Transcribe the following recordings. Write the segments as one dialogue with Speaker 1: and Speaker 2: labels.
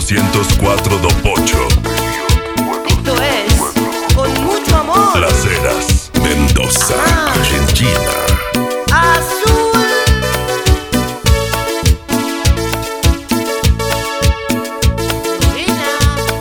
Speaker 1: 404 do Pocho.
Speaker 2: Esto es Con Mucho Amor.
Speaker 1: Las Heras, Mendoza, Argentina.
Speaker 2: Azul. Morena.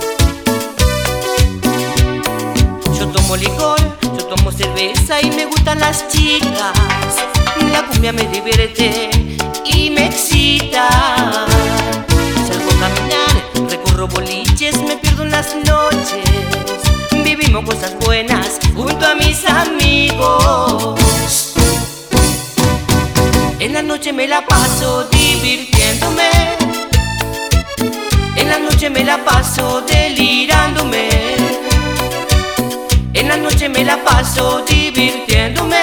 Speaker 2: Yo tomo licor, yo tomo cerveza y me gustan las chicas. La cumbia me divierte y me excita. Salgo a caminar, recorro boliches, me pierdo en las noches. Vivimos cosas buenas junto a mis amigos. En la noche me la paso divirtiéndome. En la noche me la paso delirándome. En la noche me la paso divirtiéndome.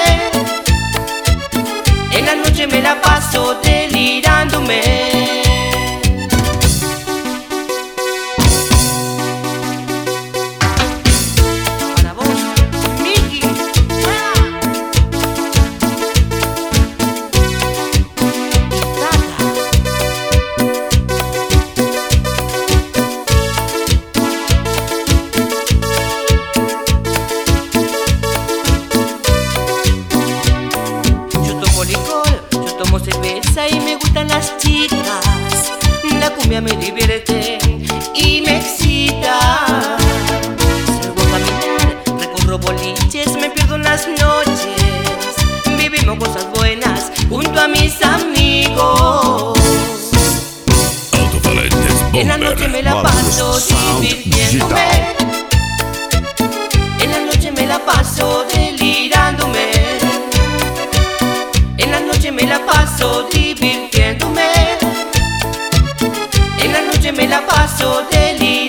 Speaker 2: En la noche me la paso delirándome. Para vos, Miki. Yo tomo licor, yo tomo cerveza y me gustan las chicas. La cumbia me divierte y me excita. Salgo a caminar, recorro boliches, me pierdo en las noches. Vivimos cosas buenas junto a mis amigos.
Speaker 1: Altoparlantes
Speaker 2: En la noche me la paso divirtiéndome. En la noche me la paso delirándome. En la noche me la paso divirtiéndome. En la noche me la paso delirándome.